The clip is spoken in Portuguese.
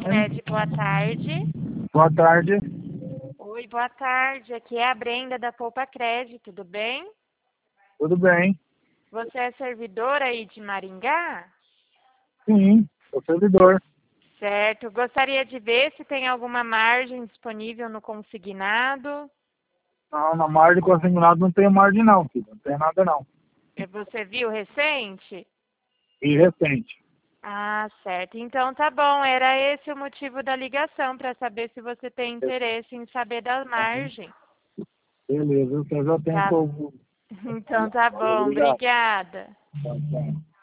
Unimed, boa tarde. Boa tarde. Oi, boa tarde. Aqui é a Brenda da Poupa Crédito, tudo bem? Tudo bem? Você é servidora aí de Maringá? Sim, sou servidor. Certo. Gostaria de ver se tem alguma margem disponível no consignado. Não, na margem consignado não tem margem não, filho. Não tem nada não. Você viu recente? E recente. Ah, certo. Então tá bom. Era esse o motivo da ligação, para saber se você tem interesse em saber da margem. Beleza, eu já tenho Tá. pouco. Então tá bom. Obrigado. Obrigada. Tá, tá.